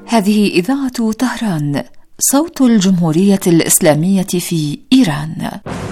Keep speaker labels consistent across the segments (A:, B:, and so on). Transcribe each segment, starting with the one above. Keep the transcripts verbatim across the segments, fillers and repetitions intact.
A: هذه إذاعة طهران، صوت الجمهورية الإسلامية في إيران.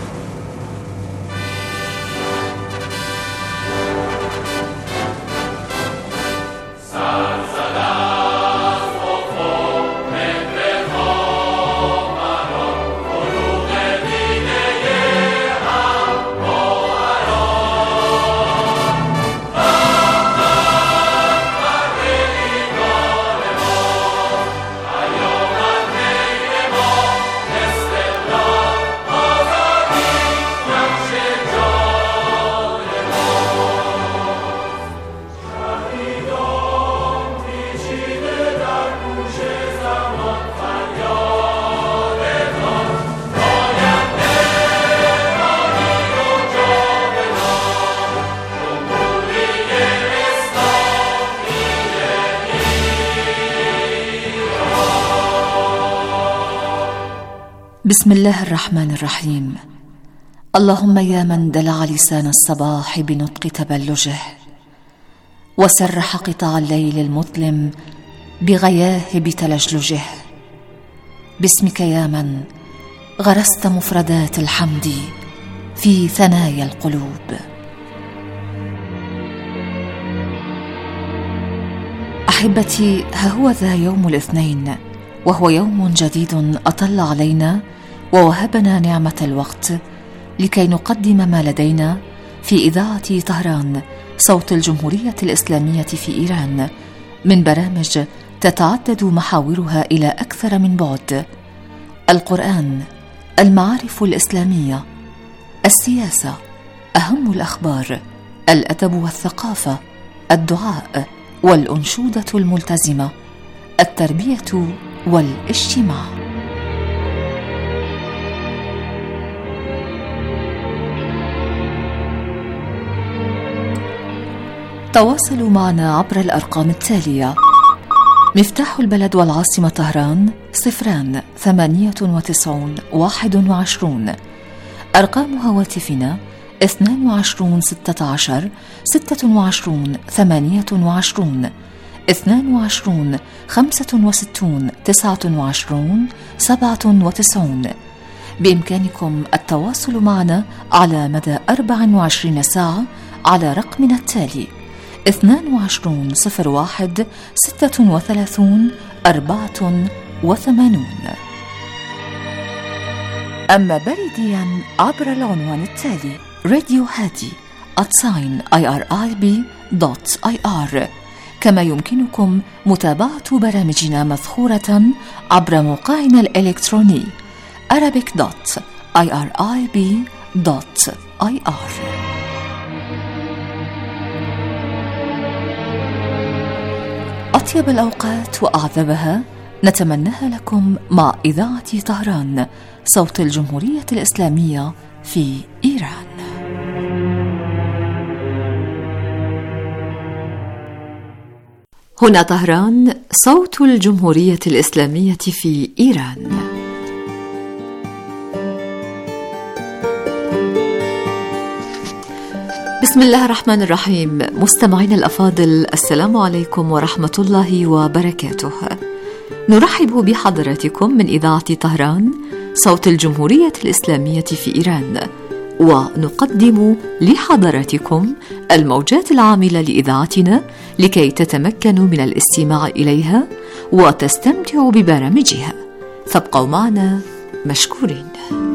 A: بسم الله الرحمن الرحيم. اللهم يا من دلع لسان الصباح بنطق تبلجه، وسرح قطاع الليل المظلم بغياهب تلجلجه، باسمك يا من غرست مفردات الحمد في ثنايا القلوب. أحبتي، ها هو ذا يوم الاثنين، وهو يوم جديد أطل علينا ووهبنا نعمة الوقت لكي نقدم ما لدينا في إذاعة طهران، صوت الجمهورية الإسلامية في إيران، من برامج تتعدد محاورها إلى أكثر من بعد: القرآن، المعارف الإسلامية، السياسة، أهم الأخبار، الأدب والثقافة، الدعاء والأنشودة الملتزمة، التربية والاجتماع. تواصلوا معنا عبر الأرقام التالية: مفتاح البلد والعاصمة طهران صفران ثمانية وتسعون واحد وعشرون. أرقام هواتفنا اثنان وعشرون ستة عشر ستة وعشرون ثمانية وعشرون، اثنان وعشرون خمسة وستون تسعة وعشرون سبعة وتسعون. بإمكانكم التواصل معنا على مدى أربع وعشرين ساعة على رقمنا التالي: اثنان وعشرون صفر واحد ستة وثلاثون أربعة وثمانون. أما بريديا عبر العنوان التالي: راديو هادي آت ساين آي آر آي بي دوت آي آر. كما يمكنكم متابعة برامجنا مذخورة عبر موقعنا الإلكتروني arabic دوت آي آر آي بي دوت آي آر. أطيب الأوقات وأعذبها نتمناها لكم مع إذاعة طهران، صوت الجمهورية الإسلامية في إيران. هنا طهران، صوت الجمهورية الإسلامية في إيران. بسم الله الرحمن الرحيم. مستمعينا الأفاضل، السلام عليكم ورحمة الله وبركاته. نرحب بحضراتكم من إذاعة طهران، صوت الجمهورية الإسلامية في إيران، ونقدم لحضراتكم الموجات العاملة لإذاعتنا لكي تتمكنوا من الاستماع إليها وتستمتعوا ببرامجها. فابقوا معنا مشكورين.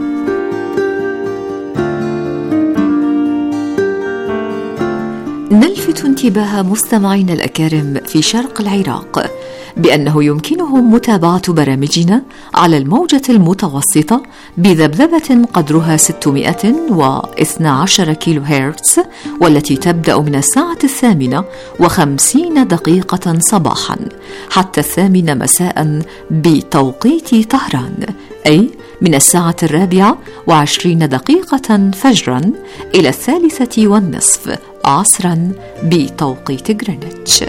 A: نلفت انتباه مستمعينا الأكارم في شرق العراق بأنه يمكنهم متابعة برامجنا على الموجة المتوسطة بذبذبة قدرها ستمائة واثني عشر كيلو هرتز، والتي تبدأ من الساعة الثامنة وخمسين دقيقة صباحا حتى الثامنة مساء بتوقيت طهران، أي من الساعة الرابعة وعشرين دقيقة فجرا إلى الثالثة والنصف عصرا بتوقيت غرينتش.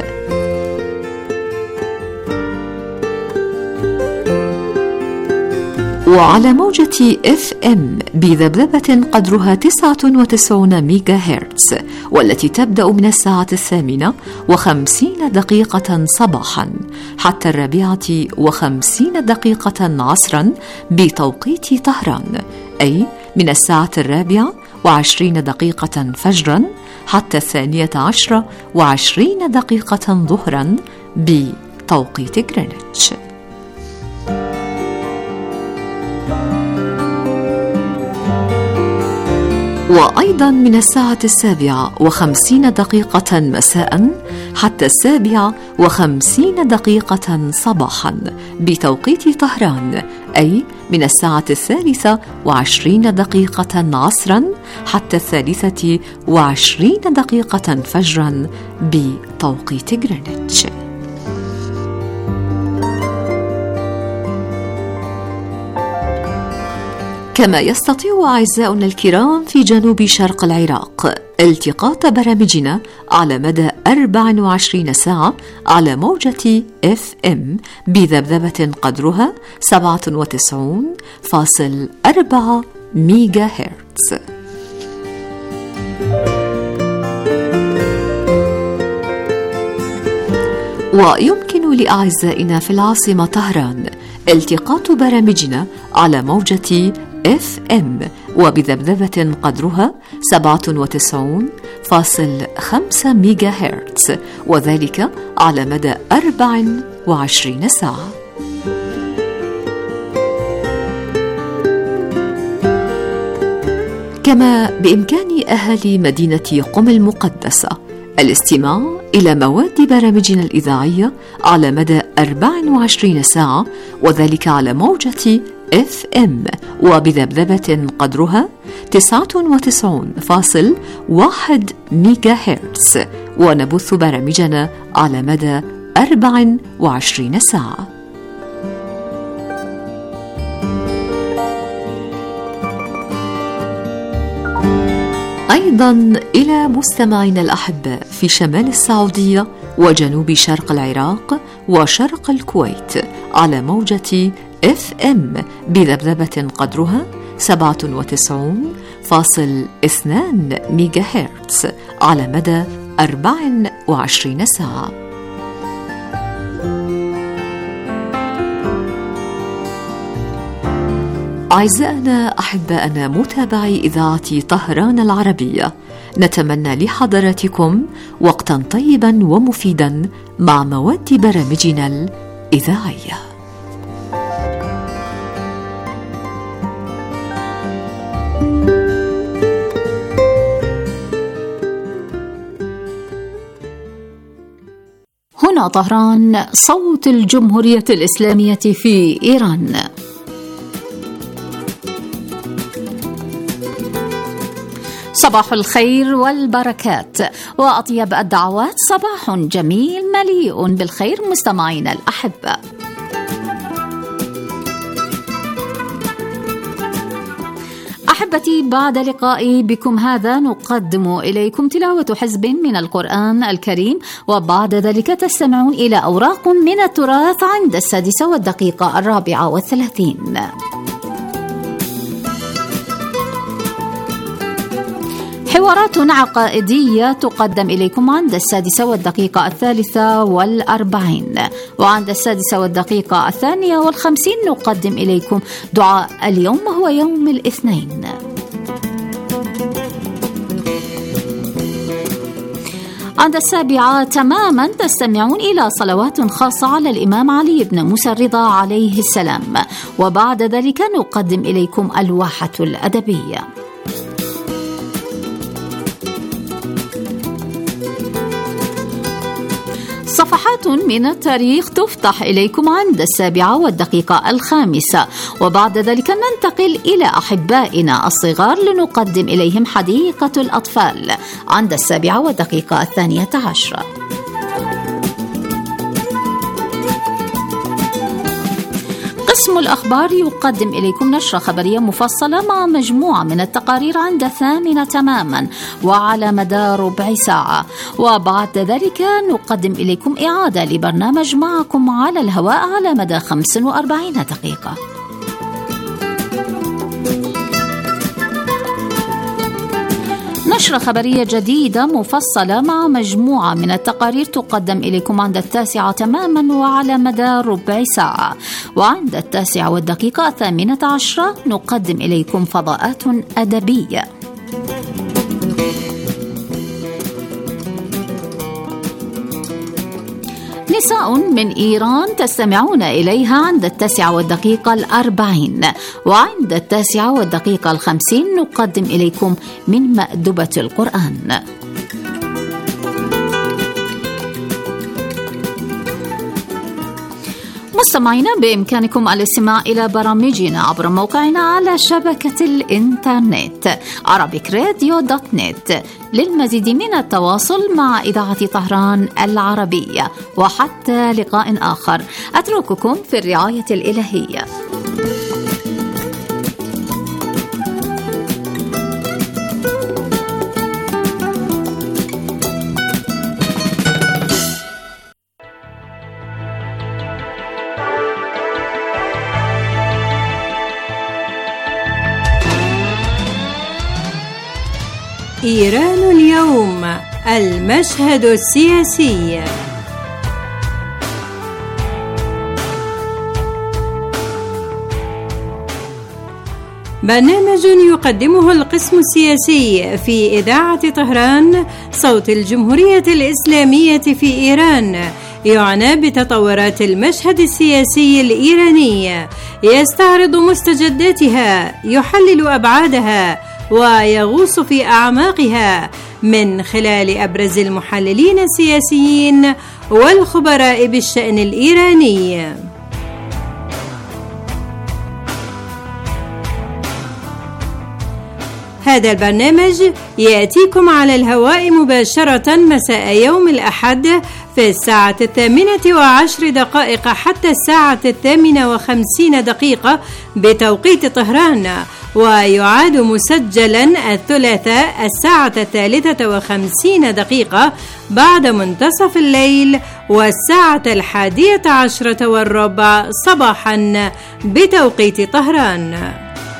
A: وعلى موجة اف ام بذبذبة قدرها تسعة وتسعين ميجا هرتز، والتي تبدأ من الساعة الثامنة وخمسين دقيقة صباحا حتى الرابعة وخمسين دقيقة عصرا بتوقيت طهران، أي من الساعة الرابعة وعشرين دقيقة فجرا حتى الثانية عشرة وعشرين دقيقة ظهرا بتوقيت غرينتش. وأيضا من الساعة السابعة وخمسين دقيقة مساء حتى السابعة وخمسين دقيقة صباحا بتوقيت طهران، أي من الساعة الثالثة وعشرين دقيقة عصرا حتى الثالثة وعشرين دقيقة فجرا بتوقيت غرينتش. كما يستطيع أعزاؤنا الكرام في جنوب شرق العراق التقاط برامجنا على مدى أربع وعشرين ساعة على موجة اف ام بذبذبة قدرها سبعة وتسعين فاصل أربعة ميجا هرتز. ويمكن لأعزائنا في العاصمة طهران التقاط برامجنا على موجة اف ام وبذبذبة قدرها سبعة وتسعين فاصل خمسة ميجا هرتز، وذلك على مدى أربع وعشرين ساعة. كما بإمكان أهالي مدينة قم المقدسة الاستماع إلى مواد برامجنا الإذاعية على مدى أربع وعشرين ساعة، وذلك على موجة اف ام وبذبذبة قدرها تسعة وتسعين فاصل واحد ميجا هرتز، ونبث برامجنا على مدى أربع وعشرين ساعة. أيضا إلى مستمعينا الأحباء في شمال السعودية وجنوب شرق العراق وشرق الكويت على موجة اف ام بذبذبة قدرها سبعة وتسعين فاصل اثنان ميجا هرتز على مدى أربع وعشرين ساعة. أعزائنا أحبائنا متابعي إذاعة طهران العربية، نتمنى لحضراتكم وقتا طيبا ومفيدا مع مواد برامجنا الإذاعية.
B: هنا طهران، صوت الجمهورية الإسلامية في إيران. صباح الخير والبركات وأطيب الدعوات، صباح جميل مليء بالخير مستمعينا الأحبة. أحبتي، بعد لقائي بكم هذا نقدم إليكم تلاوة حزب من القرآن الكريم، وبعد ذلك تستمعون إلى أوراق من التراث عند السادسة والدقيقة الرابعة والثلاثين. حوارات عقائدية تقدم إليكم عند السادسة والدقيقة الثالثة والأربعين، وعند السادسة والدقيقة الثانية والخمسين نقدم إليكم دعاء اليوم وهو يوم الاثنين. عند السابعة تماما تستمعون إلى صلوات خاصة على الإمام علي بن موسى الرضا عليه السلام، وبعد ذلك نقدم إليكم الواحة الأدبية. صفحات من التاريخ تفتح إليكم عند السابعة والدقيقة الخامسة، وبعد ذلك ننتقل إلى أحبائنا الصغار لنقدم إليهم حديقة الأطفال عند السابعة والدقيقة الثانية عشرة. قسم الأخبار يقدم إليكم نشرة خبرية مفصلة مع مجموعة من التقارير عند الثامنة تماما وعلى مدار ربع ساعة، وبعد ذلك نقدم إليكم إعادة لبرنامج معكم على الهواء على مدى خمس وأربعين دقيقة. نشرة خبرية جديدة مفصلة مع مجموعة من التقارير تقدم إليكم عند التاسعة تماما وعلى مدار ربع ساعة. وعند التاسعة والدقيقة الثامنة عشرة نقدم إليكم فضاءات أدبية. نساء من إيران تستمعون إليها عند التاسعة والدقيقة الأربعين. وعند التاسعة والدقيقة الخمسين نقدم إليكم من مأدبة القرآن. مستمعينا، بإمكانكم الاستماع إلى برامجنا عبر موقعنا على شبكة الإنترنت عربيك راديو دوت نت. للمزيد من التواصل مع إذاعة طهران العربية. وحتى لقاء آخر، أترككم في الرعاية الإلهية.
C: إيران اليوم، المشهد السياسي. برنامج يقدمه القسم السياسي في إذاعة طهران صوت الجمهورية الإسلامية في إيران، يعنى بتطورات المشهد السياسي الإيراني، يستعرض مستجداتها، يحلل أبعادها، ويغوص في أعماقها من خلال أبرز المحللين السياسيين والخبراء بالشأن الإيراني. هذا البرنامج يأتيكم على الهواء مباشرة مساء يوم الأحد في الساعة الثامنة وعشر دقائق حتى الساعة الثامنة وخمسين دقيقة بتوقيت طهران، ويعاد مسجلا الثلاثاء الساعة الثالثة وخمسين دقيقة بعد منتصف الليل والساعة الحادية عشرة والربع صباحا بتوقيت طهران.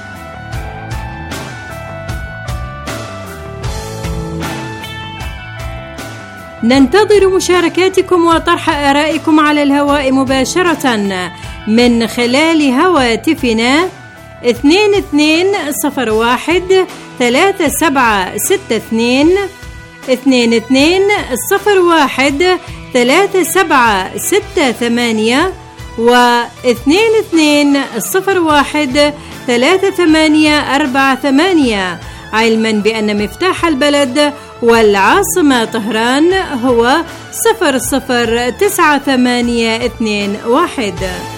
C: ننتظر مشاركاتكم وطرح آرائكم على الهواء مباشرة من خلال هواتفنا اثنين اثنين صفر واحد ثلاثة سبعة ستة اثنين اثنين اثنين صفر واحد ثلاثة سبعة ستة ثمانية واثنين اثنين صفر واحد ثلاثة ثمانية أربعة ثمانية، علما بأن مفتاح البلد والعاصمة طهران هو صفر صفر تسعة ثمانية اثنين واحد.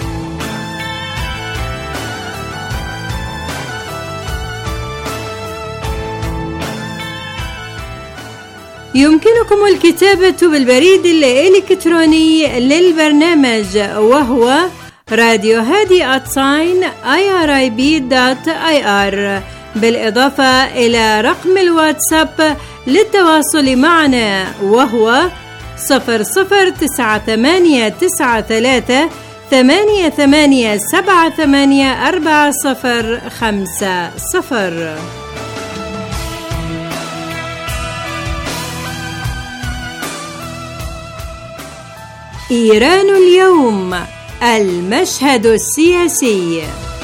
C: يمكنكم الكتابة بالبريد الإلكتروني للبرنامج، وهو راديو هادي آت ساين آي آر آي بي دوت آي آر، بالإضافة إلى رقم الواتساب للتواصل معنا، وهو صفر صفر تسعة ثمانية تسعة ثلاثة ثمانية ثمانية سبعة ثمانية أربعة صفر خمسة صفر. إيران اليوم، المشهد السياسي.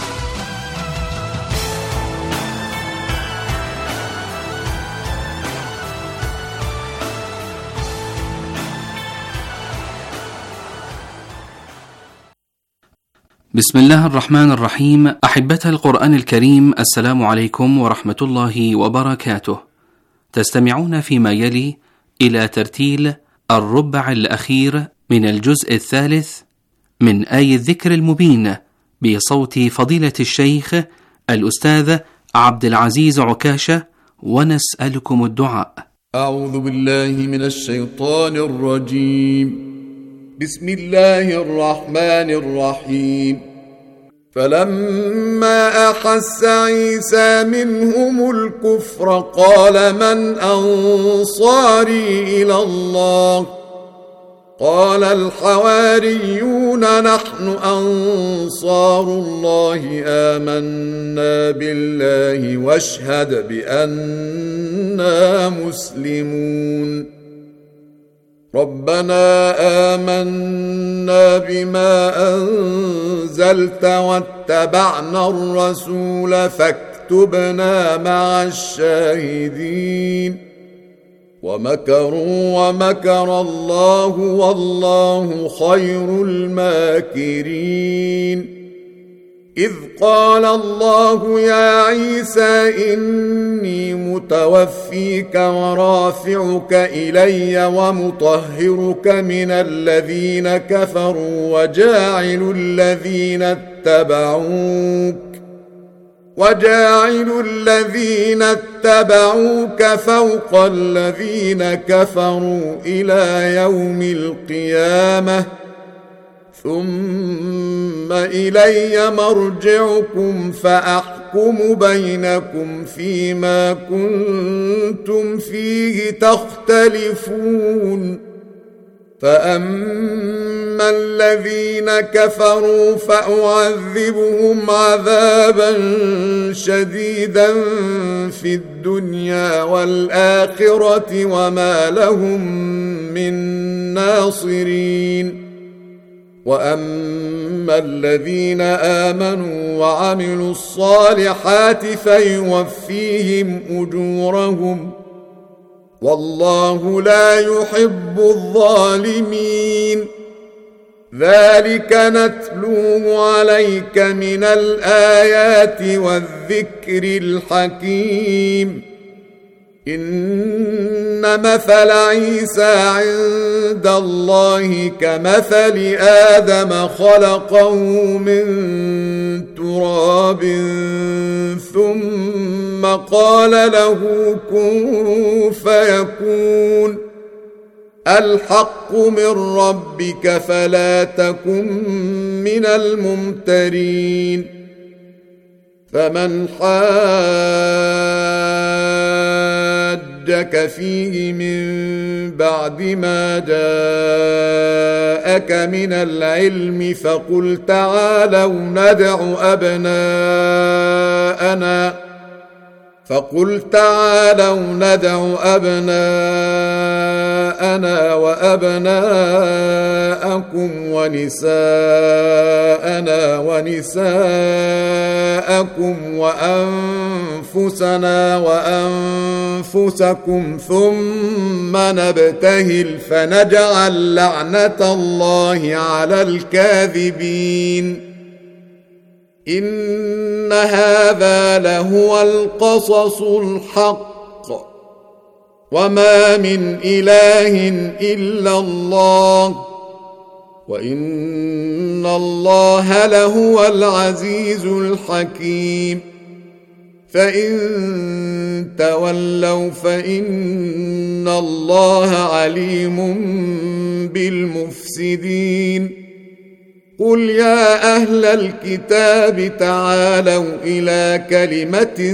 D: بسم الله الرحمن الرحيم. أحبة القرآن الكريم، السلام عليكم ورحمة الله وبركاته. تستمعون فيما يلي إلى ترتيل الربع الأخير من الجزء الثالث من آي الذكر المبين بصوت فضيلة الشيخ الأستاذ عبد العزيز عكاشة، ونسألكم الدعاء.
E: أعوذ بالله من الشيطان الرجيم. بسم الله الرحمن الرحيم. فلما أحس عيسى منهم الكفر قال من أنصاري إلى الله قال الحواريون نحن أنصار الله آمنا بالله واشهد بأننا مسلمون ربنا آمنا بما أنزلت واتبعنا الرسول فاكتبنا مع الشاهدين ومكروا ومكر الله والله خير الماكرين إذ قال الله يا عيسى إني متوفيك ورافعك إلي ومطهرك من الذين كفروا وجاعل الذين اتبعوك وجاعل الذين اتبعوك فوق الذين كفروا إلى يوم القيامة ثم إلي مرجعكم فأحكم بينكم فيما كنتم فيه تختلفون فأما الذين كفروا فأعذبهم عذابا شديدا في الدنيا والآخرة وما لهم من ناصرين وأما الذين آمنوا وعملوا الصالحات فيوفيهم أجورهم والله لا يحب الظالمين ذلك نتلوه عليك من الآيات والذكر الحكيم إن مثل عيسى عند الله كمثل آدم خلقه من تراب ثم قال له كن فيكون الحق من ربك فلا تكن من الممترين فمن حاجك فيه من بعد ما جاءك من العلم فقل تعالوا ندع أبناءنا فقل تعالوا ندع أبناءنا وأبناءكم ونساءنا ونساءكم وأنفسنا وأنفسكم ثم نبتهل فنجعل لعنة الله على الكاذبين إن هذا لهو القصص الحق وما من إله إلا الله وإن الله لهو العزيز الحكيم فإن تولوا فإن الله عليم بالمفسدين قل يا أهل الكتاب تعالوا إلى كلمة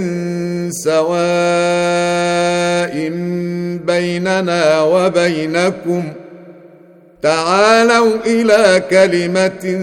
E: سواء بيننا وبينكم تعالوا إلى كلمة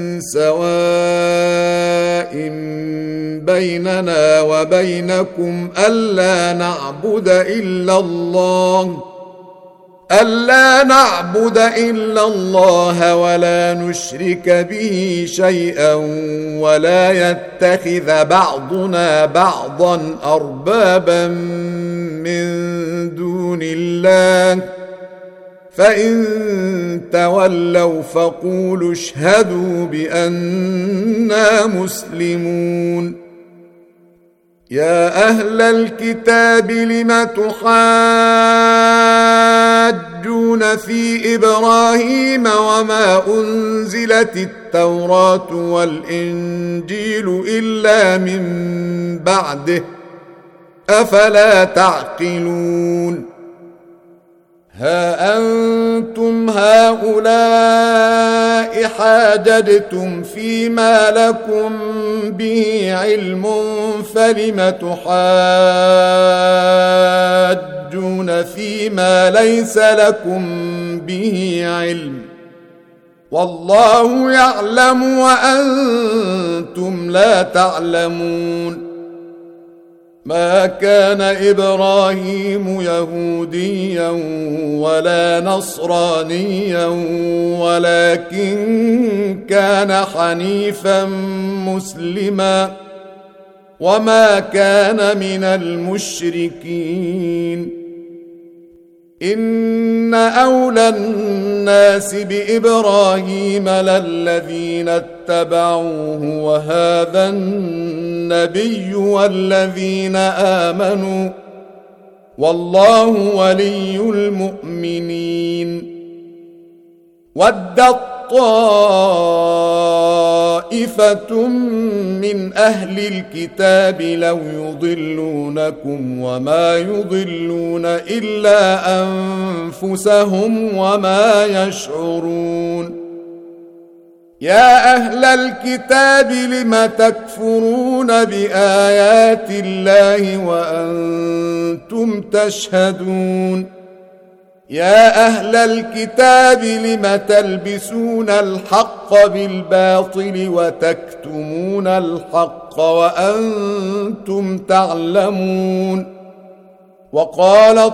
E: سواء بيننا وبينكم ألا نعبد إلا الله ألا نعبد إلا الله ولا نشرك به شيئا ولا يتخذ بعضنا بعضا أربابا من دون الله فإن تولوا فقولوا اشهدوا بأننا مسلمون يا أهل الكتاب لم تحاجون في إبراهيم وما أنزلت التوراة والإنجيل إلا من بعده أفلا تعقلون ها أنتم هؤلاء حاججتم فيما لكم به علم فلم تحاجون فيما ليس لكم به علم والله يعلم وأنتم لا تعلمون ما كان إبراهيم يهوديا ولا نصرانيا ولكن كان حنيفا مسلما وما كان من المشركين إن أولى الناس بإبراهيم للذين اتبعوه وهذا النبي والذين آمنوا والله ولي المؤمنين ودت طائفة من أهل الكتاب لو يضلونكم وما يضلون إلا أنفسهم وما يشعرون يا أهل الكتاب لم تكفرون بآيات الله وأنتم تشهدون يا أهل الكتاب لم تلبسون الحق بالباطل وتكتمون الحق وأنتم تعلمون وقالت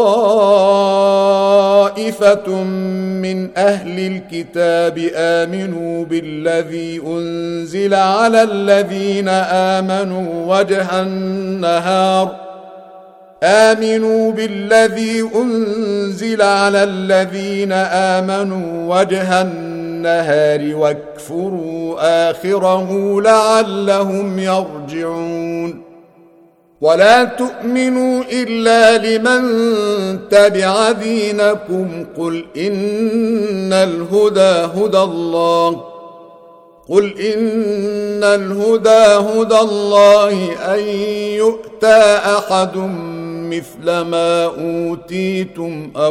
E: طائفة من أهل الكتاب آمنوا بالذي أنزل على الذين آمنوا وجه النهار آمنوا بالذي أنزل على الذين آمنوا وجه النهار واكفروا آخره لعلهم يرجعون ولا تؤمنوا إلا لمن تبع دينكم قل إن الهدى هدى الله قل إن الهدى هدى الله أن يؤتى أحد مثل ما أوتيتم أو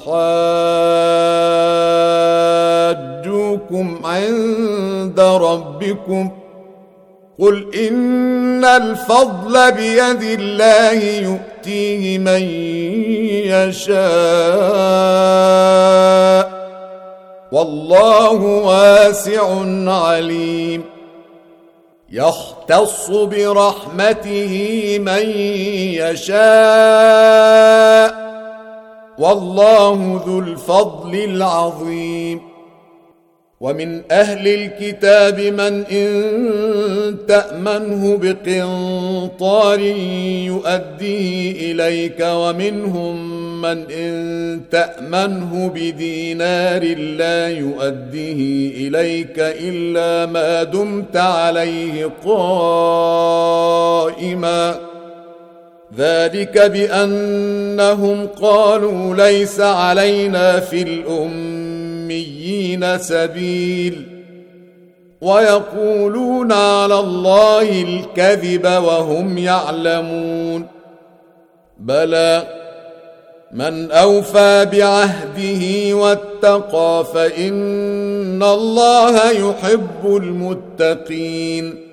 E: يحاجوكم عند ربكم قل إن الفضل بيد الله يؤتيه من يشاء والله واسع عليم يختص برحمته من يشاء والله ذو الفضل العظيم ومن أهل الكتاب من إن تأمنه بقنطار يؤديه إليك ومنهم من إن تأمنه بدينار لا يؤديه إليك إلا ما دمت عليه قائما ذلك بأنهم قالوا ليس علينا في الأميين سبيل ويقولون على الله الكذب وهم يعلمون بلى من أوفى بعهده واتقى فإن الله يحب المتقين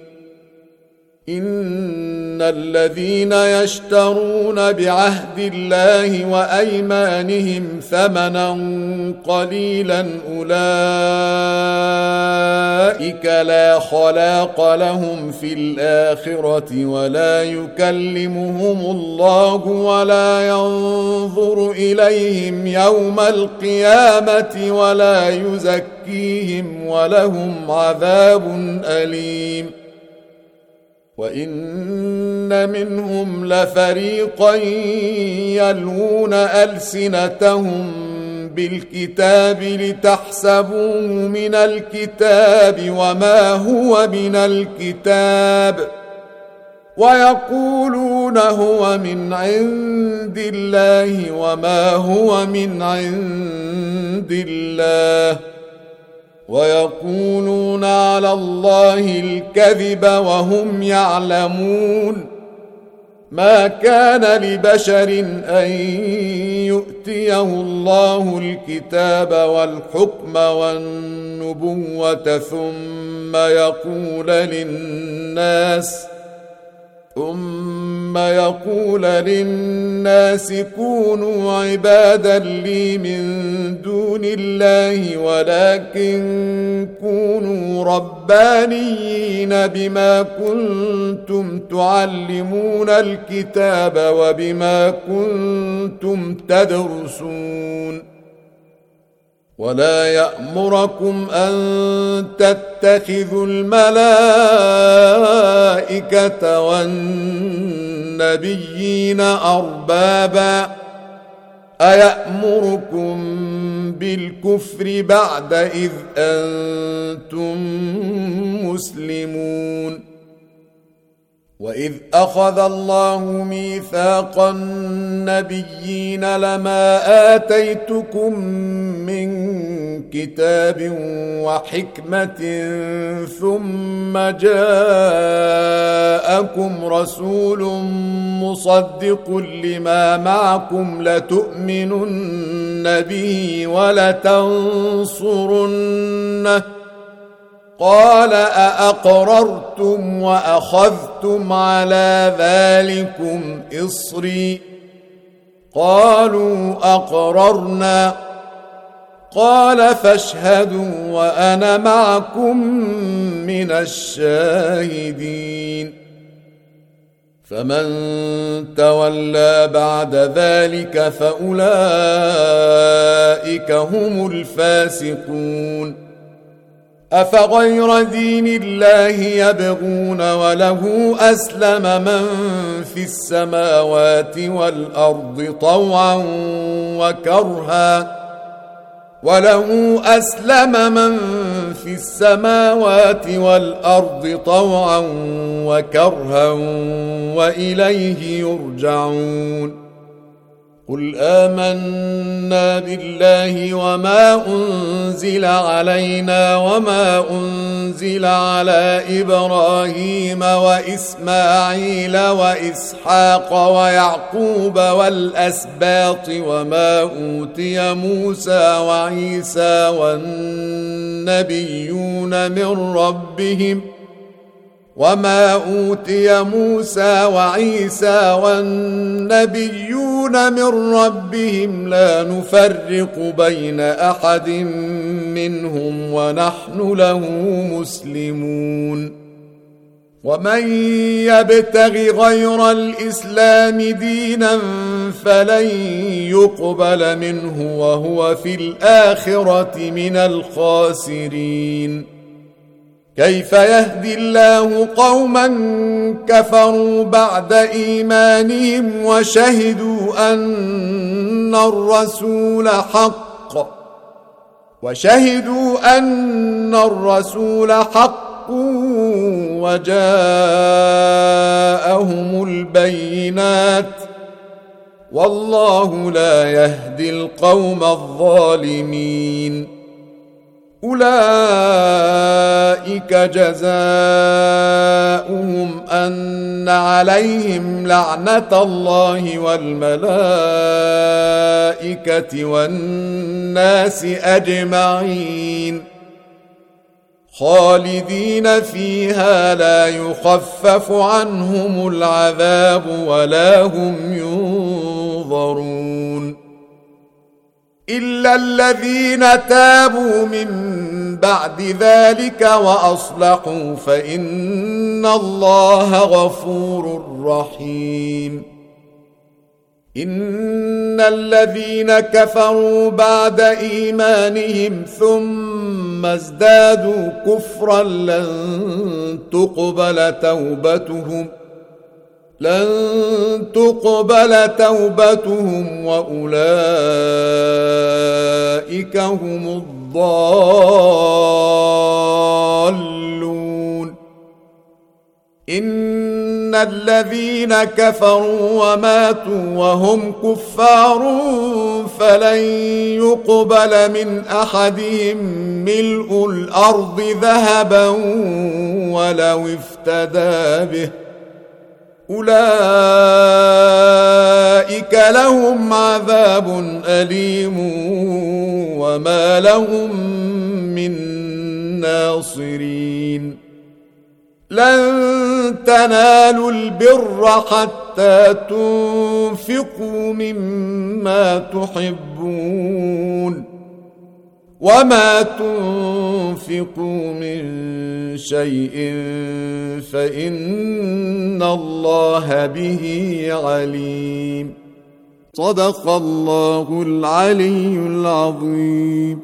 E: إن الذين يشترون بعهد الله وأيمانهم ثمنا قليلا أولئك لا خلاق لهم في الآخرة ولا يكلمهم الله ولا ينظر إليهم يوم القيامة ولا يزكيهم ولهم عذاب أليم وإن منهم لفريقا يلوون ألسنتهم بالكتاب لتحسبوه من الكتاب وما هو من الكتاب ويقولون هو من عند الله وما هو من عند الله ويقولون على الله الكذب وهم يعلمون ما كان لبشر أن يؤتيه الله الكتاب والحكم والنبوة ثم يقول للناس ثم يقول للناس كونوا عبادا لي من دون الله ولكن كونوا ربانيين بما كنتم تعلمون الكتاب وبما كنتم تدرسون ولا يأمركم أن تتخذوا الملائكة والنبيين أربابا أيأمركم بالكفر بعد إذ أنتم مسلمون وإذ أخذ الله ميثاق النبيين لما آتيتكم من كتاب وحكمة ثم جاءكم رسول مصدق لما معكم لتؤمنن به ولتنصرنه قال أأقررتم وأخذتم على ذلكم إصري قالوا أقررنا قال فاشهدوا وأنا معكم من الشاهدين فمن تولى بعد ذلك فأولئك هم الفاسقون أفغير دين الله يبغون وله أسلم من في السماوات والأرض طوعا وكرها وله أسلم من في السماوات والأرض طوعا وكرها وإليه يرجعون قل آمنا بالله وما أنزل علينا وما أنزل على إبراهيم وإسماعيل وإسحاق ويعقوب والأسباط وما أوتي موسى وعيسى والنبيون من ربهم وما أوتي موسى وعيسى والنبيون من ربهم لا نفرق بين أحد منهم ونحن له مسلمون ومن يبتغ غير الإسلام دينا فلن يقبل منه وهو في الآخرة من الخاسرين كيف يهدي الله قوما كفروا بعد إيمانهم وشهدوا أن الرسول حق وشهدوا أن الرسول حق وجاءهم البينات والله لا يهدي القوم الظالمين أولئك جزاؤهم أن عليهم لعنة الله والملائكة والناس أجمعين خالدين فيها لا يخفف عنهم العذاب ولا هم ينظرون إلا الذين تابوا من بعد ذلك وأصلحوا فإن الله غفور رحيم إن الذين كفروا بعد إيمانهم ثم ازدادوا كفرا لن تقبل توبتهم لن تقبل توبتهم وأولئك هم الضالون إن الذين كفروا وماتوا وهم كفار فلن يقبل من أحدهم ملء الأرض ذهبا ولو افتدى به أولئك لهم عذاب أليم وما لهم من ناصرين لن تنالوا البر حتى تنفقوا مما تحبون وما تنفقوا من شيء فإن الله به عليم. صدق الله العلي العظيم.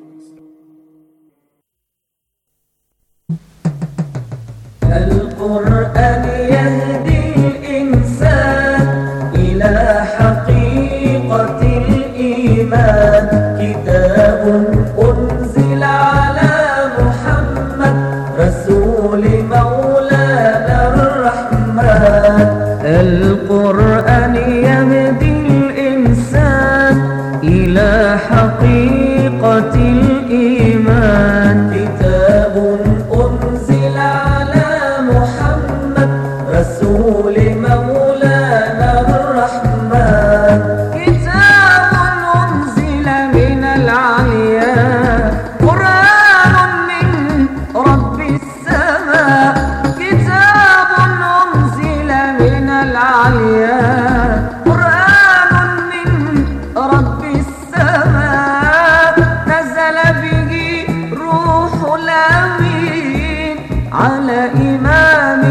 F: القرآن يهدي الإنسان إلى حقيقة الإيمان، كتاب أنزل على محمد رسول مولانا الرحمن. القرآن يهدي الإنسان إلى حقيقة الإيمان، كتاب أنزل على محمد رسول مولانا الرحمن. كتاب أنزل من العلياء، قرآن من رب السماء. كتاب أنزل من العلياء، قرآن من رب السماء. نزل به روح الأمين على إمام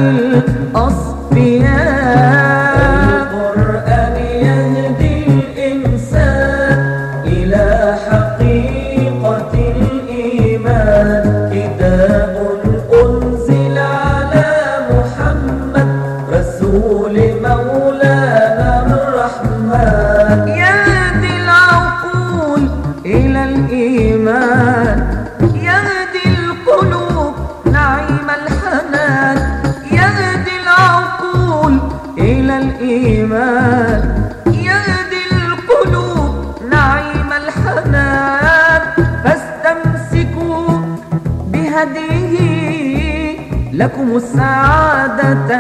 F: الأصفياء. القرآن يهدي الإنسان إلى حقيقة الإيمان، كتاب أنزل على محمد رسول مولانا الرحمن. يهدي العقول إلى الإيمان، يهدي القلوب نعيم الحنان. يهدي العقول إلى الإيمان، يهدي القلوب نعيم الحنان. فاستمسكوا بهديه لكم السعادة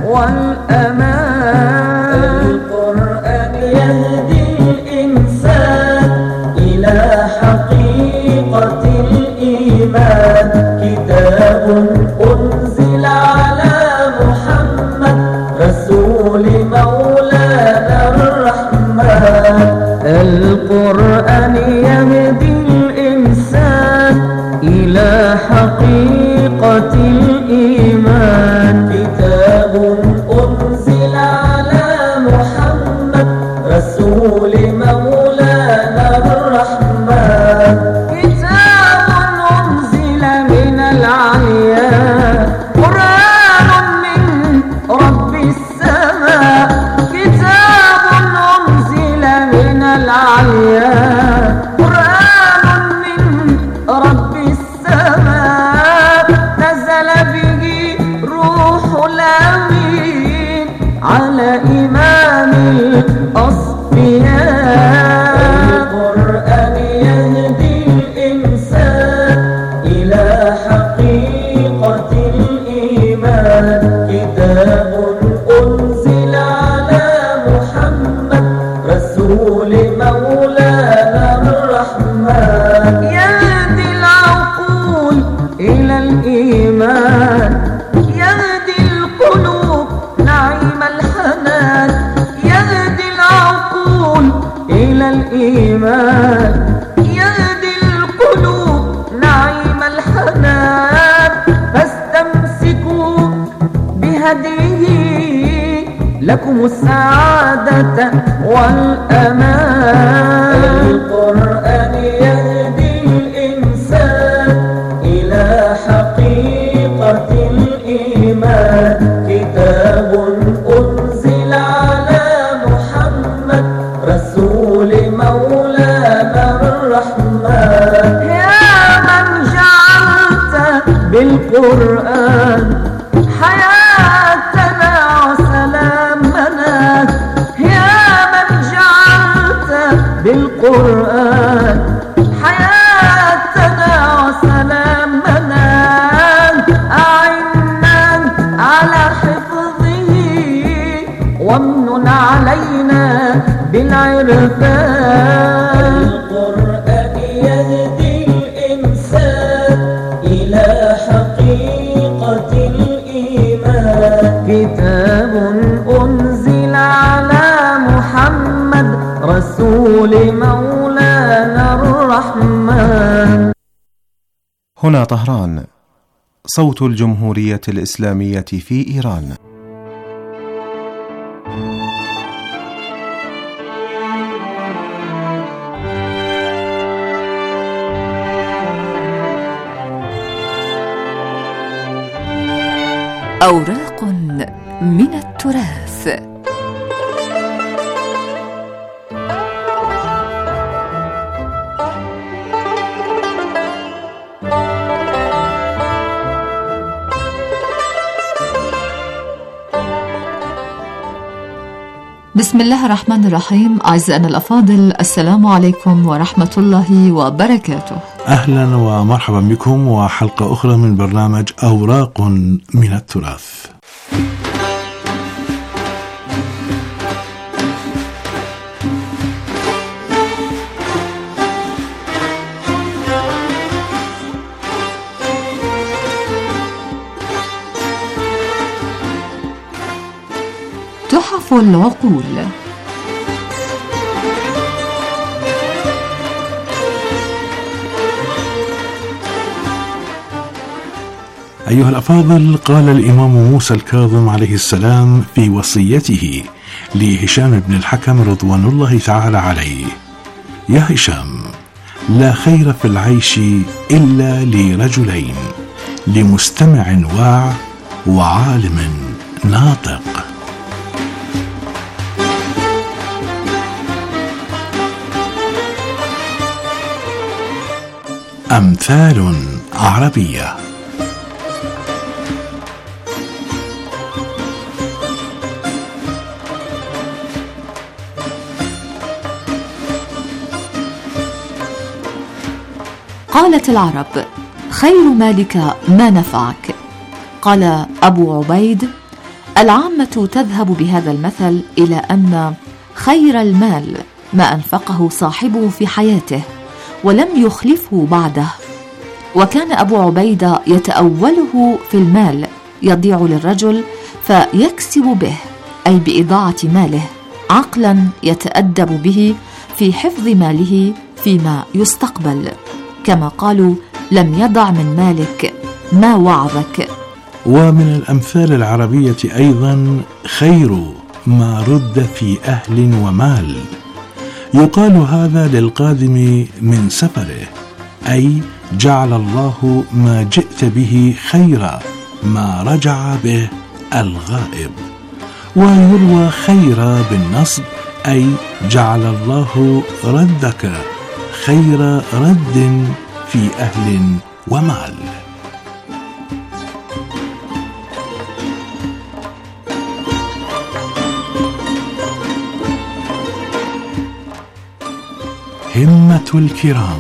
F: والأمان. القرآن يهدي الإنسان إلى حقيقة الإيمان، كتاب أنزل على محمد رسول مولانا الرحمن. القرآن يهدي الإنسان إلى حقيقة الإيمان، كتاب أنزل على محمد رسول مولانا الرحمن. كتاب أنزل من العلياء، قرآن من رب السماء. كتاب أنزل من العلياء، قرآن من رب السماء. نزل به روح الأمين على إمام الأصفياء. القرآن يهدي الإنسان إلى حقيقة الإيمان، كتاب أنزل على محمد رسول مولانا الرحمن. يهدي العقول إلى الإيمان، يهدي القلوب نعيم الحنان. يهدي العقول إلى الإيمان، يهدي القلوب نعيم الحنان. فاستمسكوا بهديه لكم السعادة والأمان. القرآن يهدي الإنسان إلى حقيقة الإيمان، كتاب أنزل على محمد رسول مولانا الرحمن. يا من جعلت بالقرآن حياتنا وسلامنا، يا من جعلت بالقرآن حياتنا وسلامنا. أعنا على حفظه وامنن علينا بالعرفان. القرآن يهدي الإنسان إلى حقيقة الإيمان، لمولانا الرحمن.
G: هنا طهران، صوت الجمهورية الإسلامية في إيران.
A: أوراق من التراث.
B: بسم الله الرحمن الرحيم. أعزائنا الأفاضل، السلام عليكم ورحمة الله وبركاته.
H: أهلا ومرحبا بكم وحلقة أخرى من برنامج أوراق من التراث.
B: تحف العقول.
H: أيها الأفاضل، قال الإمام موسى الكاظم عليه السلام في وصيته لهشام بن الحكم رضوان الله تعالى عليه: يا هشام، لا خير في العيش إلا لرجلين، لمستمع واع وعالم ناطق. أمثال عربية.
B: قالت العرب: خير مالك ما نفعك. قال أبو عبيد: العامة تذهب بهذا المثل إلى أن خير المال ما أنفقه صاحبه في حياته ولم يخلفه بعده. وكان أبو عبيدة يتأوله في المال يضيع للرجل فيكسب به، أي بإضاعة ماله، عقلا يتأدب به في حفظ ماله فيما يستقبل، كما قالوا: لم يضع من مالك ما وعظك.
H: ومن الأمثال العربية أيضا خير ما رد في أهل ومال. يقال هذا للقادم من سفره، أي جعل الله ما جئت به خير ما رجع به الغائب. ويروى خير بالنصب، أي جعل الله ردك خير رد في أهل ومال. همة الكرام.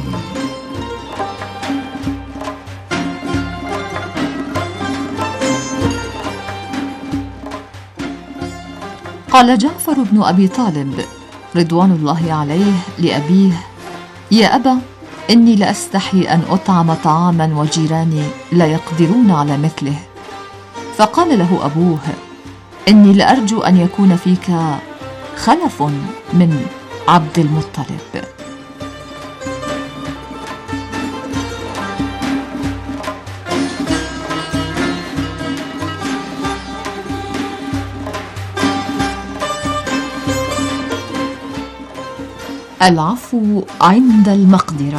B: قال جعفر بن أبي طالب رضوان الله عليه لأبيه: يا أبا، إني لأستحي أن أطعم طعاما وجيراني لا يقدرون على مثله. فقال له أبوه: إني لأرجو أن يكون فيك خلف من عبد المطلب. العفو عند المقدرة.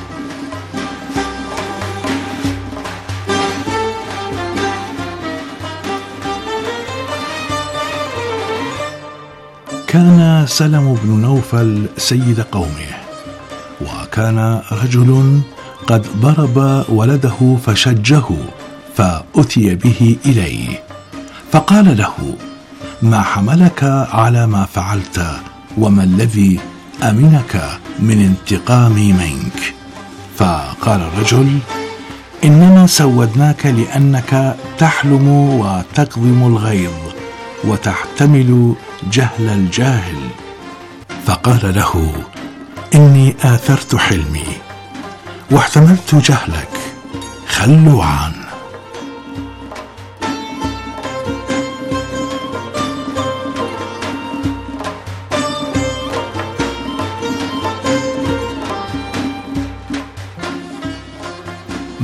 H: كان سلم بن نوفل سيد قومه، وكان رجل قد ضرب ولده فشجه، فأتي به إليه فقال له: ما حملك على ما فعلت، وما الذي أمنك من انتقامي منك؟ فقال الرجل: إننا سودناك لأنك تحلم وتكظم الغيظ وتحتمل جهل الجاهل. فقال له: إني آثرت حلمي واحتملت جهلك، خلوا عنه.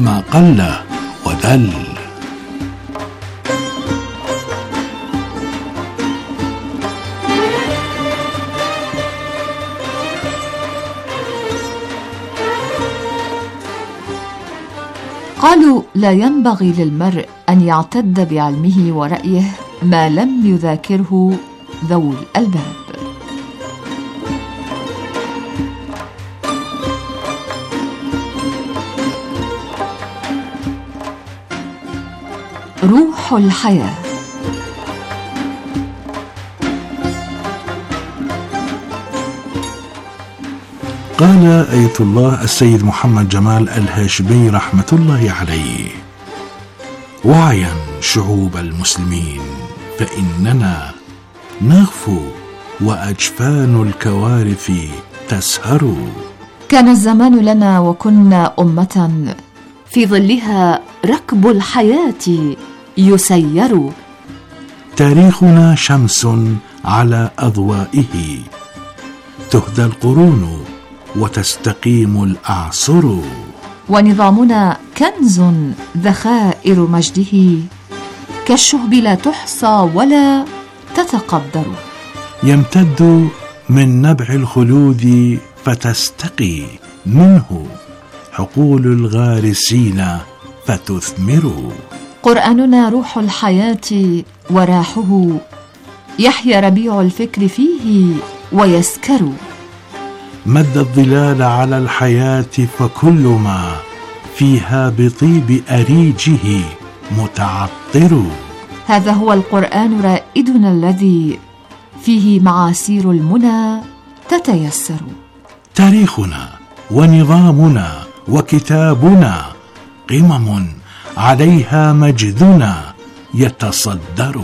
H: ما قل ودل.
A: قالوا لا ينبغي للمرء أن يعتد بعلمه ورأيه ما لم يذاكره ذوي الألباب. روح الحياة.
H: قال آية الله السيد محمد جمال الهاشمي رحمة الله عليه: وعيا شعوب المسلمين فإننا نغفو وأجفان الكوارث تسهر.
A: كان الزمان لنا وكنا أمة في ظلها ركب الحياة يسير.
H: تاريخنا شمس على أضوائه تهدى القرون وتستقيم الأعصر.
A: ونظامنا كنز ذخائر مجده كالشهب لا تحصى ولا تتقدر.
H: يمتد من نبع الخلود فتستقي منه حقول الغارسين فتثمر.
A: قرآننا روح الحياة وراحه يحيا ربيع الفكر فيه ويسكر.
H: مد الظلال على الحياة فكل ما فيها بطيب أريجه متعطر.
A: هذا هو القرآن رائدنا الذي فيه معاسير المنى تتيسر.
H: تاريخنا ونظامنا وكتابنا قمم عليها مجدنا يتصدر.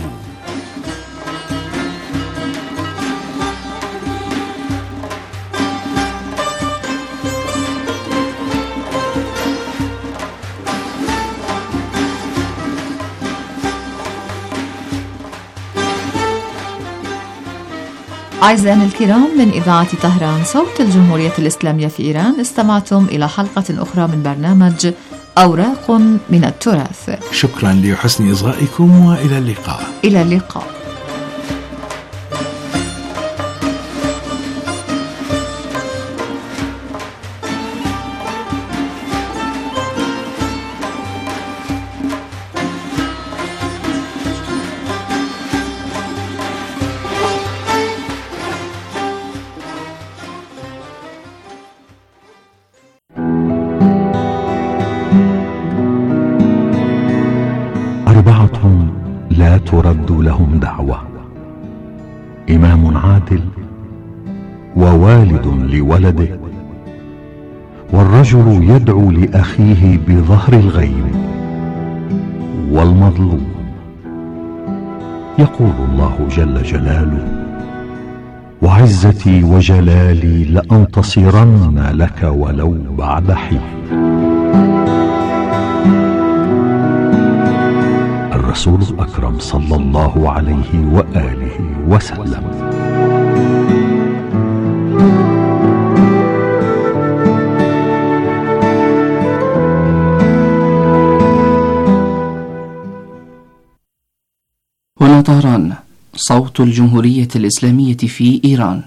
A: أعزائنا الكرام، من إذاعة طهران صوت الجمهورية الإسلامية في إيران، استمعتم إلى حلقة أخرى من برنامج أوراق من التراث.
H: شكرا لحسن إصغائكم وإلى اللقاء.
A: إلى اللقاء.
I: أربعة لا ترد لهم دعوة: إمام عادل، ووالد لولده، والرجل يدعو لأخيه بظهر الغيب، والمظلوم. يقول الله جل جلاله: وعزتي وجلالي لأنتصرن لك ولو بعد حين. الرسول الأكرم صلى الله عليه وآله وسلم.
D: هنا طهران، صوت الجمهورية الإسلامية في إيران.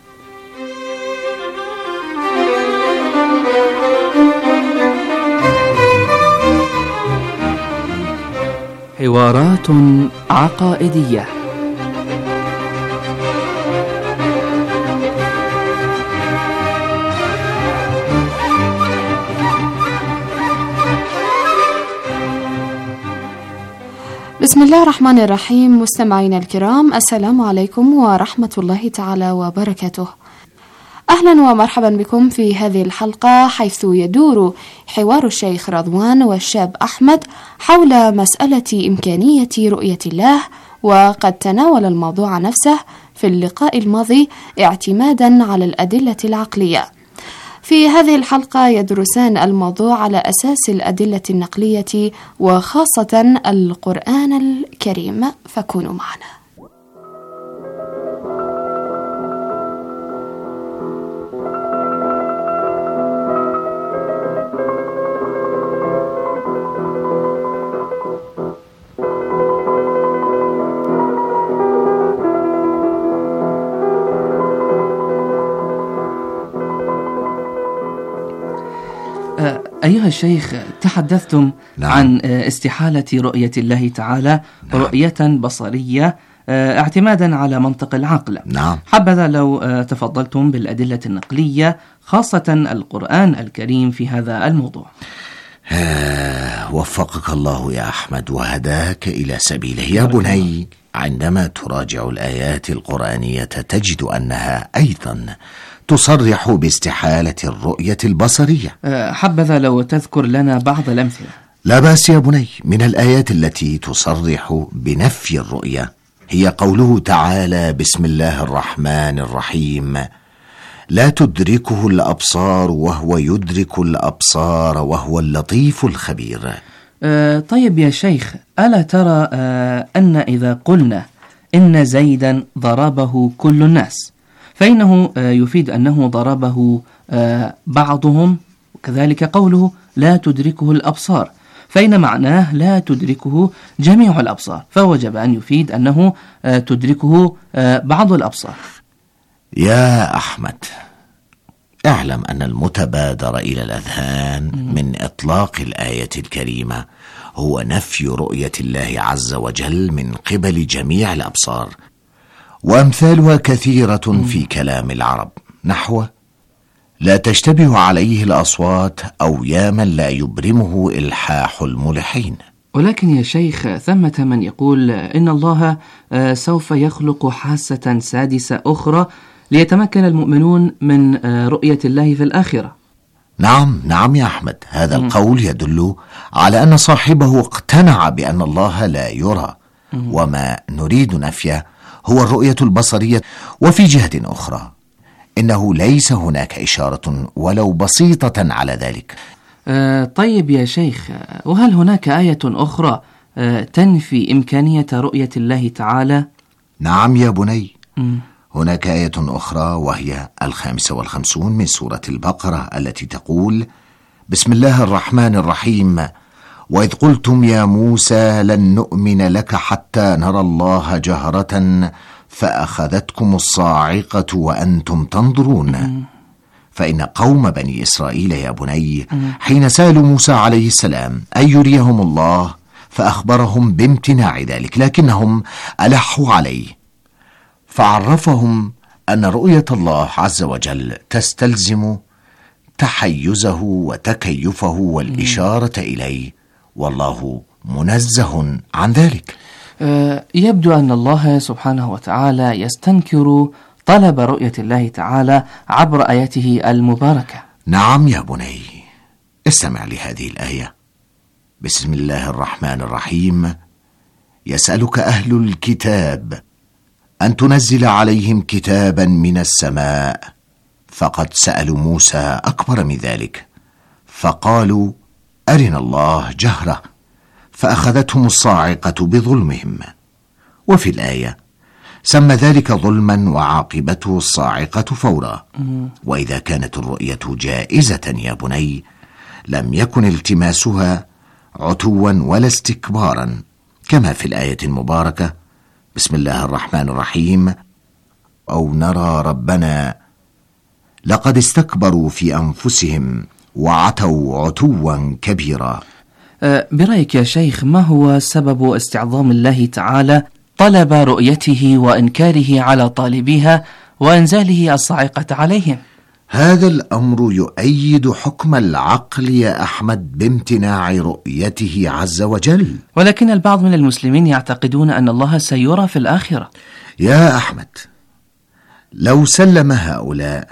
D: حوارات عقائدية.
J: بسم الله الرحمن الرحيم. مستمعينا الكرام، السلام عليكم ورحمة الله تعالى وبركاته. أهلا ومرحبا بكم في هذه الحلقة، حيث يدور حوار الشيخ رضوان والشاب أحمد حول مسألة إمكانية رؤية الله، وقد تناول الموضوع نفسه في اللقاء الماضي اعتمادا على الأدلة العقلية. في هذه الحلقة يدرسان الموضوع على أساس الأدلة النقلية وخاصة القرآن الكريم، فكونوا معنا.
K: أيها الشيخ، تحدثتم نعم. عن استحالة رؤية الله تعالى نعم. رؤية بصرية اعتمادا على منطق العقل.
L: نعم.
K: حبذا لو تفضلتم بالأدلة النقلية خاصة القرآن الكريم في هذا الموضوع.
L: آه وفقك الله يا أحمد وهداك إلى سبيله. يا بني، عندما تراجع الآيات القرآنية تجد أنها أيضا تصرح باستحالة الرؤية البصرية.
K: أه حبذا لو تذكر لنا بعض الأمثلة.
L: لا بأس يا بني. من الآيات التي تصرح بنفي الرؤية هي قوله تعالى: بسم الله الرحمن الرحيم: لا تدركه الأبصار وهو يدرك الأبصار وهو اللطيف الخبير.
K: أه طيب يا شيخ، ألا ترى أه أن إذا قلنا إن زيدا ضربه كل الناس فإنه أه يفيد أنه ضربه أه بعضهم، وكذلك قوله لا تدركه الأبصار فإن معناه لا تدركه جميع الأبصار، فوجب أن يفيد أنه أه تدركه أه بعض الأبصار.
L: يا أحمد، اعلم أن المتبادر إلى الأذهان من إطلاق الآية الكريمة هو نفي رؤية الله عز وجل من قبل جميع الأبصار، وأمثالها كثيرة في كلام العرب، نحو: لا تشتبه عليه الأصوات، أو يا من لا يبرمه إلحاح الملحين.
K: ولكن يا شيخ، ثمة من يقول إن الله سوف يخلق حاسة سادسة أخرى ليتمكن المؤمنون من رؤية الله في الآخرة.
L: نعم نعم يا أحمد، هذا م. القول يدل على أن صاحبه اقتنع بأن الله لا يرى، م. وما نريد نفيه هو الرؤية البصرية. وفي جهة أخرى إنه ليس هناك إشارة ولو بسيطة على ذلك.
K: أه طيب يا شيخ، وهل هناك آية أخرى أه تنفي إمكانية رؤية الله تعالى؟
L: نعم يا بني،
K: م.
L: هناك آية أخرى وهي الخامسة والخمسون من سورة البقرة التي تقول: بسم الله الرحمن الرحيم: وإذ قلتم يا موسى لن نؤمن لك حتى نرى الله جهرة فأخذتكم الصاعقة وأنتم تنظرون. فإن قوم بني إسرائيل يا بني حين سألوا موسى عليه السلام أن يريهم الله فأخبرهم بامتناع ذلك، لكنهم ألحوا عليه، فعرفهم أن رؤية الله عز وجل تستلزم تحيزه وتكيفه والإشارة إليه، والله منزه عن ذلك.
K: أه يبدو أن الله سبحانه وتعالى يستنكر طلب رؤية الله تعالى عبر آياته المباركة.
L: نعم يا بني، استمع لهذه الآية: بسم الله الرحمن الرحيم: يسألك أهل الكتاب أن تنزل عليهم كتابا من السماء، فقد سألوا موسى أكبر من ذلك، فقالوا أرنا الله جهرة فأخذتهم الصاعقة بظلمهم. وفي الآية سمى ذلك ظلما وعاقبته الصاعقة فورا. وإذا كانت الرؤية جائزة يا بني لم يكن التماسها عتوا ولا استكبارا، كما في الآية المباركة: بسم الله الرحمن الرحيم: أو نرى ربنا لقد استكبروا في أنفسهم وعتوا عتوا كبيرا.
K: أه برأيك يا شيخ، ما هو سبب استعظام الله تعالى طلب رؤيته وإنكاره على طالبيها وإنزاله الصاعقة عليهم؟
L: هذا الأمر يؤيد حكم العقل يا أحمد بامتناع رؤيته عز وجل.
K: ولكن البعض من المسلمين يعتقدون أن الله سيرى في الآخرة.
L: يا أحمد، لو سلم هؤلاء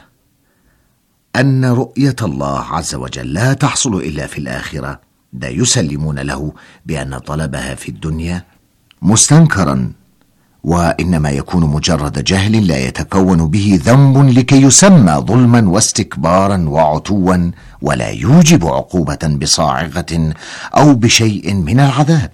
L: أن رؤية الله عز وجل لا تحصل إلا في الآخرة، لا يسلمون له بأن طلبها في الدنيا مستنكرا، وإنما يكون مجرد جهل لا يتكون به ذنب لكي يسمى ظلما واستكبارا وعتوا، ولا يوجب عقوبة بصاعقة أو بشيء من العذاب.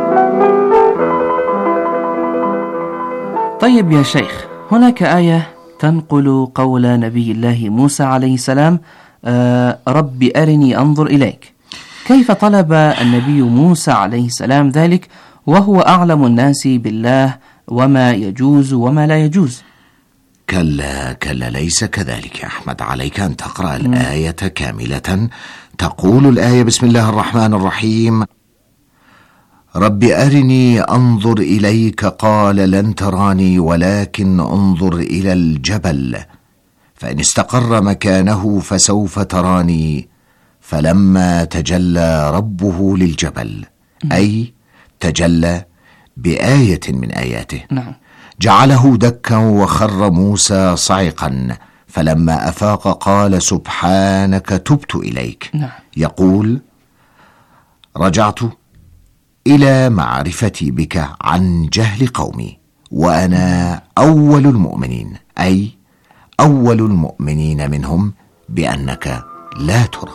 K: طيب يا شيخ، هناك آية تنقل قول نبي الله موسى عليه السلام آه رب أرني أنظر إليك. كيف طلب النبي موسى عليه السلام ذلك وهو أعلم الناس بالله وما يجوز وما لا يجوز؟
L: كلا كلا ليس كذلك يا أحمد، عليك أن تقرأ الآية كاملة. تقول الآية: بسم الله الرحمن الرحيم: رب أرني أنظر إليك قال لن تراني ولكن انظر إلى الجبل فإن استقر مكانه فسوف تراني فلما تجلى ربه للجبل، أي تجلى بآية من آياته،
K: نعم.
L: جعله دكا وخر موسى صعقا، فلما أفاق قال سبحانك تبت إليك.
K: نعم.
L: يقول: رجعت إلى معرفتي بك عن جهل قومي وأنا أول المؤمنين، أي أول المؤمنين منهم بأنك لا ترى.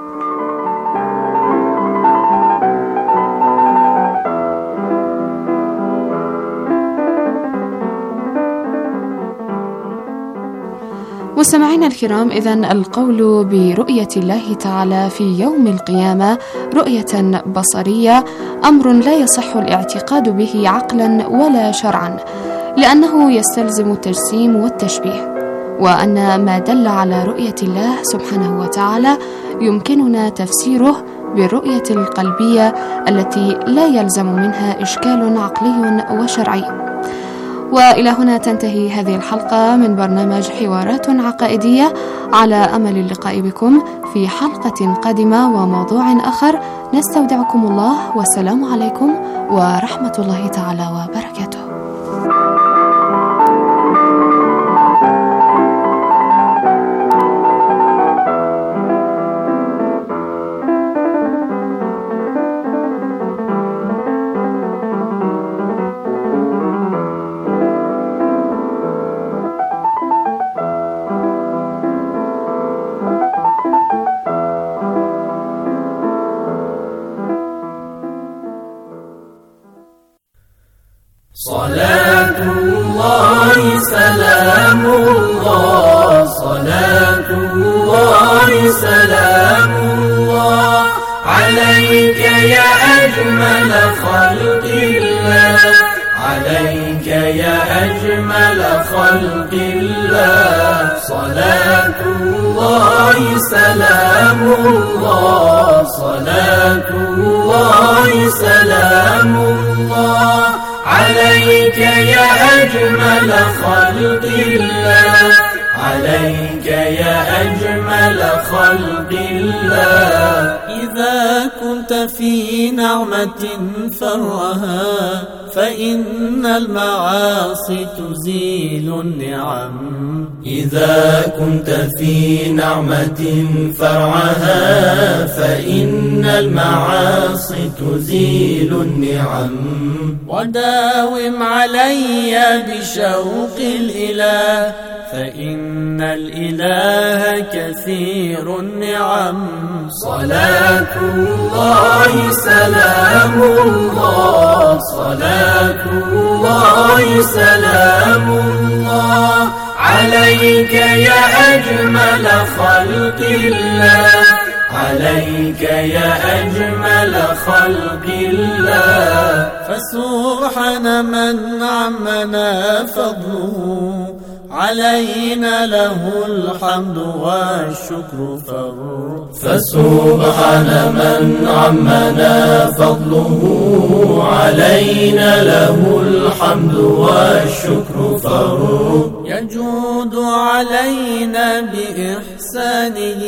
J: مستمعينا الكرام، إذن القول برؤية الله تعالى في يوم القيامة رؤية بصرية أمر لا يصح الاعتقاد به عقلا ولا شرعا، لأنه يستلزم التجسيم والتشبيه، وأن ما دل على رؤية الله سبحانه وتعالى يمكننا تفسيره بالرؤية القلبية التي لا يلزم منها إشكال عقلي وشرعي. وإلى هنا تنتهي هذه الحلقة من برنامج حوارات عقائدية، على أمل اللقاء بكم في حلقة قادمة وموضوع آخر. نستودعكم الله، والسلام عليكم ورحمة الله تعالى وبركاته.
F: صلاة الله سلام الله، صلاة الله سلام الله عليك يا أجمل خلق الله، عليك يا أجمل خلق الله. صلاة الله سلام الله، صلاة الله سلام الله عليك يا أجمل خلق الله، عليك يا أجمل خلق الله. إذا كنت في نعمة فرها فإن المعاصي تزيل النعم، إذا كنت في نعمة فرعها فإن المعاصي تزيل النعم. وداوم علي بشوق الإله فإن الإله كثير النعم. صلاة الله سلام الله، صلاة الله سلام الله عليك يا أجمل خلق الله، عليك يا أجمل خلق الله. فسبحان من عمنا فضله علينا له الحمد والشكر فر. فسبحان من عمنا فضله علينا له الحمد والشكر فر. يجود علينا بإحسانه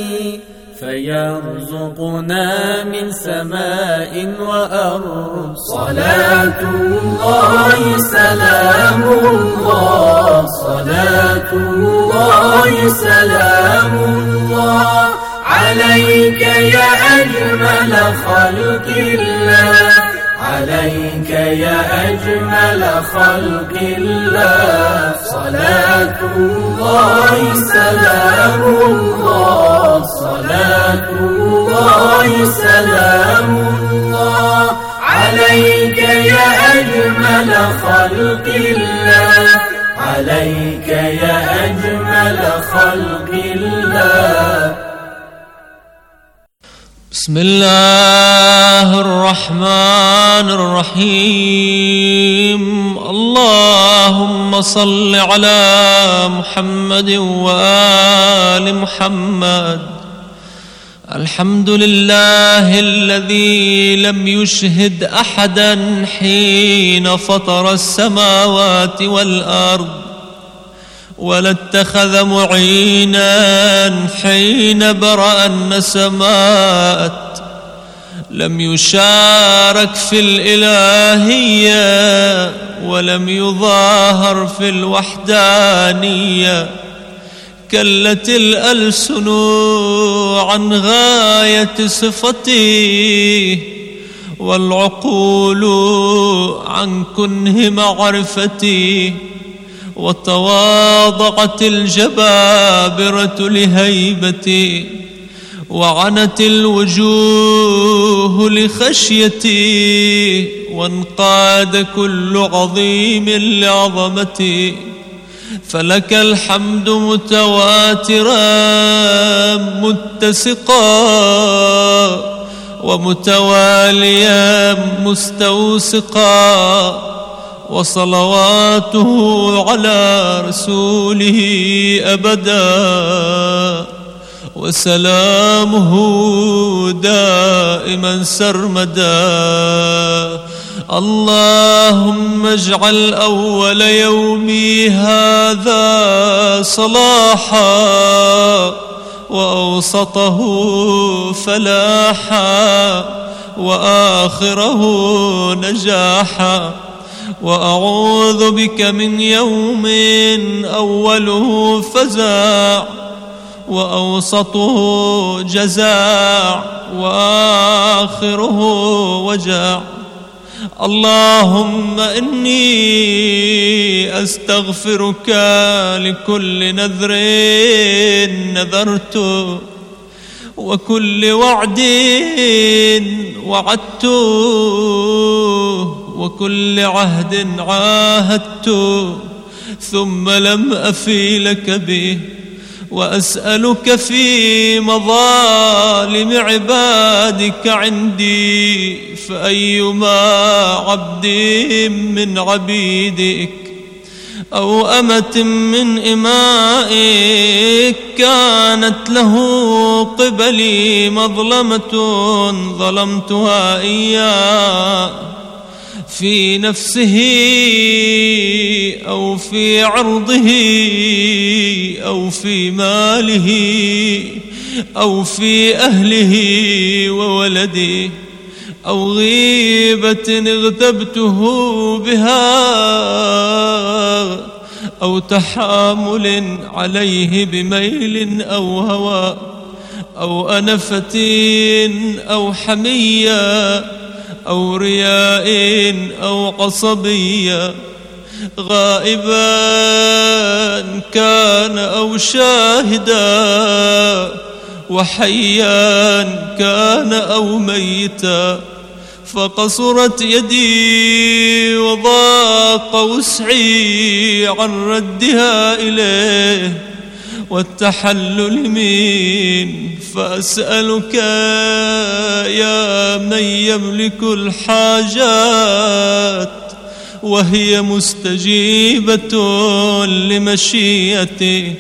F: فيرزقنا من سماء وأرض. صلاة الله سلام الله، صلاة الله سلام الله عليك يا أجمل خلق الله، عليك يا أجمل خلق الله. صلاة الله سلام الله، صلاة الله سلام الله عليك يا أجمل خلق الله، عليك يا أجمل خلق الله.
M: بسم الله الرحمن الرحيم. اللهم صل على محمد وآل محمد. الحمد لله الذي لم يشهد أحدا حين فطر السماوات والأرض، ولا اتخذ معينا حين برأ النسمات، لم يشارك في الإلهية ولم يظاهر في الوحدانية. كلت الألسن عن غاية صفته، والعقول عن كنه معرفتي، وتواضعت الجبابرة لهيبتي، وعنت الوجوه لخشيتي، وانقاد كل عظيم لعظمتي. فلك الحمد متواترا متسقا، ومتواليا مستوسقا، وصلواته على رسوله أبدا، وسلامه دائما سرمدا. اللهم اجعل أول يومي هذا صلاحا، وأوسطه فلاحا، وآخره نجاحا. وأعوذ بك من يوم أوله فزاع، وأوسطه جزاع، وآخره وجاع. اللهم إني أستغفرك لكل نذر نذرته، وكل وعد وعدته، وكل عهد عاهدته ثم لم أفي لك به. وأسألك في مظالم عبادك عندي، فأيما عبد من عبيدك أو أمة من إمائك كانت له قبلي مظلمة ظلمتها إياه، في نفسه أو في عرضه أو في ماله أو في أهله وولده، أو غيبة اغتبته بها، أو تحامل عليه بميل أو هوى، أو أنفة أو حمية، أو رياء أو عصبية، غائبا كان أو شاهدا، وحيا كان أو ميتا. فقصرت يدي وضاق وسعي عن ردها إليه والتحلل من. فأسألك يا من يملك الحاجات وهي مستجيبة لمشيئته،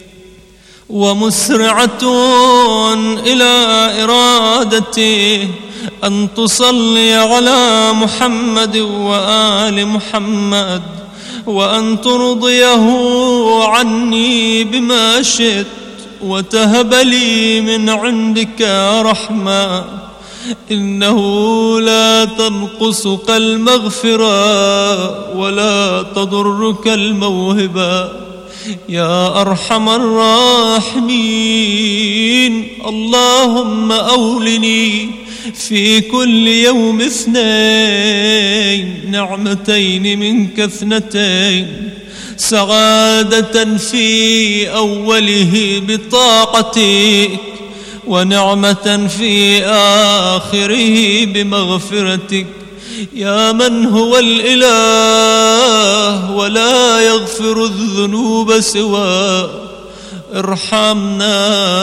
M: ومسرعة إلى إرادته، أن تصلي على محمد وآل محمد، وأن ترضيه عني بما شئت، وتهب لي من عندك رحمة، إنه لا تنقصك المغفرة ولا تضرك الموهبة يا أرحم الراحمين. اللهم أولني في كل يوم اثنين نعمتين منك اثنتين، سعادة في أوله بطاعتك، ونعمة في آخره بمغفرتك، يا من هو الإله سواه ولا يغفر الذنوب سواه ارحمنا